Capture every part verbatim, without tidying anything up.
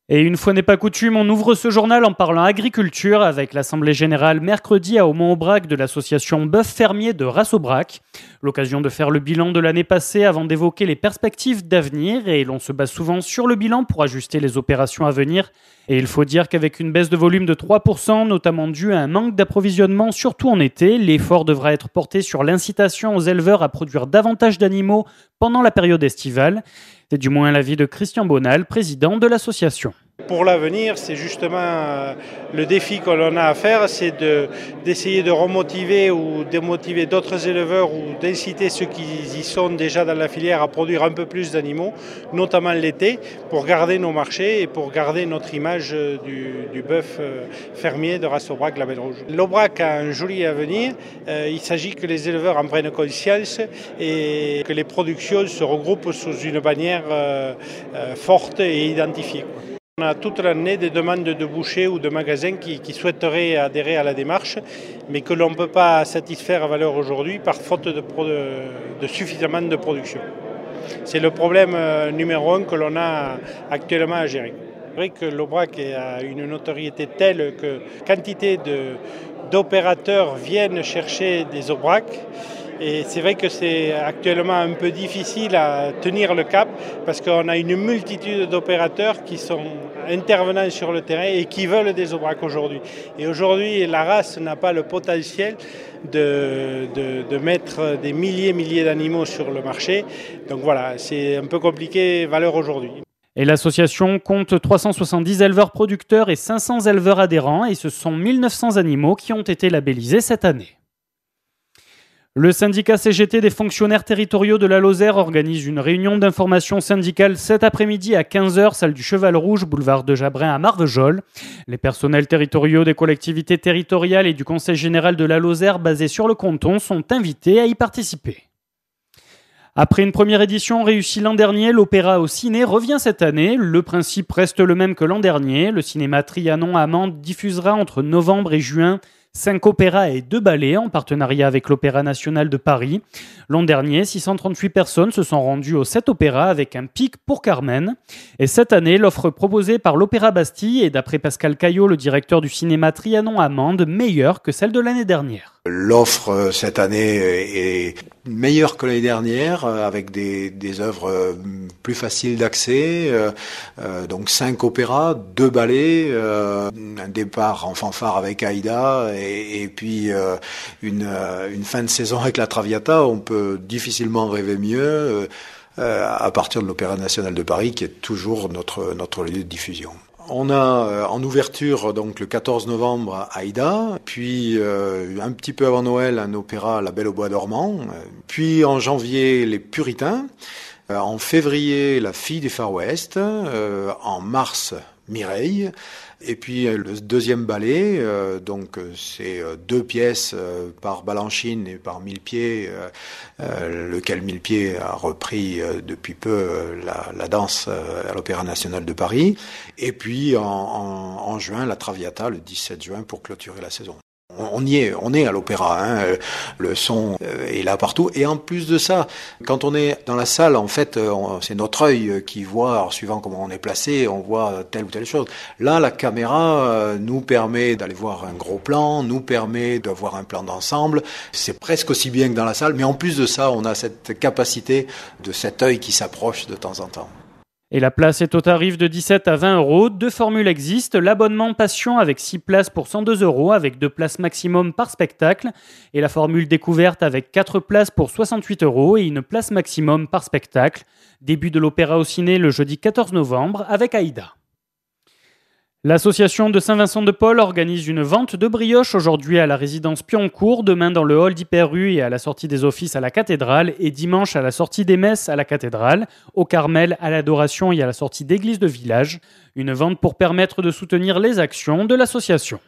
Et une fois n'est pas coutume, on ouvre ce journal en parlant agriculture avec l'Assemblée Générale mercredi à Aumont-Aubrac de l'association Bœuf Fermier de Rasse-Aubrac. L'occasion de faire le bilan de l'année passée avant d'évoquer les perspectives d'avenir et l'on se base souvent sur le bilan pour ajuster les opérations à venir. Et il faut dire qu'avec une baisse de volume de trois pour cent, notamment due à un manque d'approvisionnement, surtout en été, l'effort devra être porté sur l'incitation aux éleveurs à produire davantage d'animaux pendant la période estivale. C'est du moins l'avis de Christian Bonal, président de l'association. Pour l'avenir, c'est justement le défi que l'on a à faire, c'est de, d'essayer de remotiver ou démotiver d'autres éleveurs ou d'inciter ceux qui y sont déjà dans la filière à produire un peu plus d'animaux, notamment l'été, pour garder nos marchés et pour garder notre image du, du bœuf fermier de Rasse-Aubrac, la Belle Rouge. L'Aubrac a un joli avenir, euh, il s'agit que les éleveurs en prennent conscience et que les productions se regroupent sous une bannière euh, euh, forte et identifiée. On a toute l'année des demandes de bouchers ou de magasins qui, qui souhaiteraient adhérer à la démarche, mais que l'on ne peut pas satisfaire à valeur aujourd'hui par faute de, de, de suffisamment de production. C'est le problème numéro un que l'on a actuellement à gérer. C'est vrai que l'Aubrac a une notoriété telle que quantité de, d'opérateurs viennent chercher des Aubrac. Et c'est vrai que c'est actuellement un peu difficile à tenir le cap parce qu'on a une multitude d'opérateurs qui sont intervenants sur le terrain et qui veulent des Aubrac aujourd'hui. Et aujourd'hui, la race n'a pas le potentiel de, de, de mettre des milliers et milliers d'animaux sur le marché. Donc voilà, c'est un peu compliqué, valeur aujourd'hui. Et l'association compte trois cent soixante-dix éleveurs producteurs et cinq cents éleveurs adhérents et ce sont mille neuf cents animaux qui ont été labellisés cette année. Le syndicat C G T des fonctionnaires territoriaux de la Lozère organise une réunion d'information syndicale cet après-midi à quinze heures, salle du Cheval Rouge, boulevard de Jabrin à Marvejols. Les personnels territoriaux des collectivités territoriales et du Conseil général de la Lozère basés sur le canton sont invités à y participer. Après une première édition réussie l'an dernier, l'opéra au ciné revient cette année. Le principe reste le même que l'an dernier. Le cinéma Trianon à Mende diffusera entre novembre et juin cinq opéras et deux ballets en partenariat avec l'Opéra national de Paris. L'an dernier, six cent trente-huit personnes se sont rendues aux sept opéras avec un pic pour Carmen. Et cette année, l'offre proposée par l'Opéra Bastille est, d'après Pascal Caillot, le directeur du cinéma Trianon à Mende, meilleure que celle de l'année dernière. L'offre cette année est meilleure que l'année dernière, avec des, des œuvres plus faciles d'accès. Euh, donc cinq opéras, deux ballets, euh, un départ en fanfare avec Aïda et, et puis euh, une, une fin de saison avec la Traviata. On peut difficilement rêver mieux euh, à partir de l'Opéra national de Paris, qui est toujours notre, notre lieu de diffusion. On a euh, en ouverture donc le quatorze novembre Aïda, puis euh, un petit peu avant Noël un opéra La Belle au bois dormant, euh, puis en janvier Les Puritains, euh, en février La Fille du Far West, euh, en mars Mireille, et puis euh, le deuxième ballet, euh, donc euh, c'est euh, deux pièces euh, par Balanchine et par Millepied, euh, euh, lequel Millepied a repris euh, depuis peu euh, la, la danse euh, à l'Opéra national de Paris, et puis en, en, en juin la Traviata le dix-sept juin pour clôturer la saison. On y est, on est à l'opéra, hein. Le son est là partout. Et en plus de ça, quand on est dans la salle, en fait, on, c'est notre œil qui voit, alors suivant comment on est placé, on voit telle ou telle chose. Là, la caméra nous permet d'aller voir un gros plan, nous permet d'avoir un plan d'ensemble. C'est presque aussi bien que dans la salle, mais en plus de ça, on a cette capacité de cet œil qui s'approche de temps en temps. Et la place est au tarif de dix-sept à vingt euros. Deux formules existent. L'abonnement Passion avec six places pour cent deux euros avec deux places maximum par spectacle. Et la formule découverte avec quatre places pour soixante-huit euros et une place maximum par spectacle. Début de l'opéra au ciné le jeudi quatorze novembre avec Aïda. L'association de Saint-Vincent-de-Paul organise une vente de brioches aujourd'hui à la résidence Pioncourt, demain dans le hall d'Hyper-U et à la sortie des offices à la cathédrale et dimanche à la sortie des messes à la cathédrale, au Carmel, à l'Adoration et à la sortie d'église de village. Une vente pour permettre de soutenir les actions de l'association.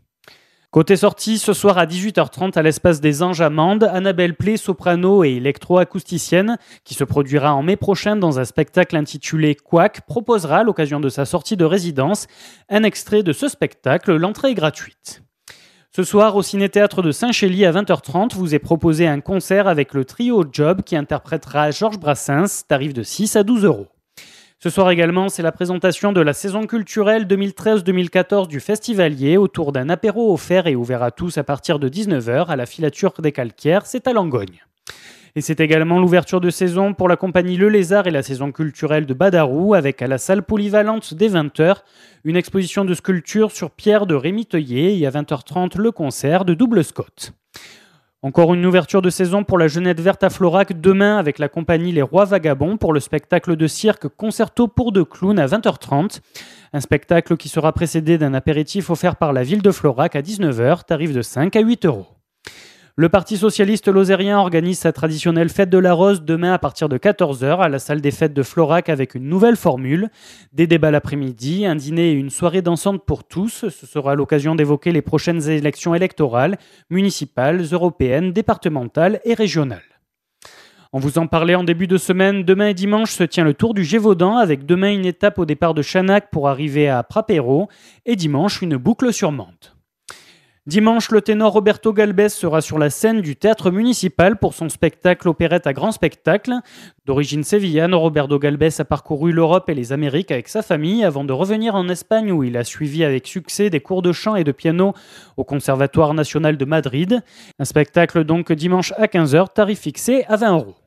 Côté sortie, ce soir à dix-huit heures trente à l'Espace des Anges à Mende, Annabelle Play, soprano et électro-acousticienne, qui se produira en mai prochain dans un spectacle intitulé Quack, proposera à l'occasion de sa sortie de résidence un extrait de ce spectacle. L'entrée est gratuite. Ce soir, au Ciné-Théâtre de Saint-Chély à vingt heures trente, vous est proposé un concert avec le trio Job qui interprétera Georges Brassens, tarif de six à douze euros. Ce soir également, c'est la présentation de la saison culturelle deux mille treize deux mille quatorze du Festivalier autour d'un apéro offert et ouvert à tous à partir de dix-neuf heures à la Filature des Calcaires, c'est à Langogne. Et c'est également l'ouverture de saison pour la compagnie Le Lézard et la saison culturelle de Badarou avec à la salle polyvalente dès vingt heures une exposition de sculptures sur pierre de Rémi Teuillet et à vingt heures trente le concert de Double Scott. Encore une ouverture de saison pour la Jeunette Verte à Florac demain avec la compagnie Les Rois Vagabonds pour le spectacle de cirque Concerto pour deux clowns à vingt heures trente. Un spectacle qui sera précédé d'un apéritif offert par la ville de Florac à dix-neuf heures, tarif de cinq à huit euros. Le Parti socialiste lozérien organise sa traditionnelle fête de la Rose demain à partir de quatorze heures à la salle des fêtes de Florac avec une nouvelle formule. Des débats l'après-midi, un dîner et une soirée dansante pour tous. Ce sera l'occasion d'évoquer les prochaines élections électorales, municipales, européennes, départementales et régionales. On vous en parlait en début de semaine, demain et dimanche se tient le Tour du Gévaudan avec demain une étape au départ de Chanac pour arriver à Prapéro et dimanche une boucle sur Mantes. Dimanche, le ténor Roberto Galbès sera sur la scène du théâtre municipal pour son spectacle opérette à grand spectacle. D'origine sévillane, Roberto Galbès a parcouru l'Europe et les Amériques avec sa famille avant de revenir en Espagne où il a suivi avec succès des cours de chant et de piano au Conservatoire national de Madrid. Un spectacle donc dimanche à quinze heures, tarif fixé à vingt euros.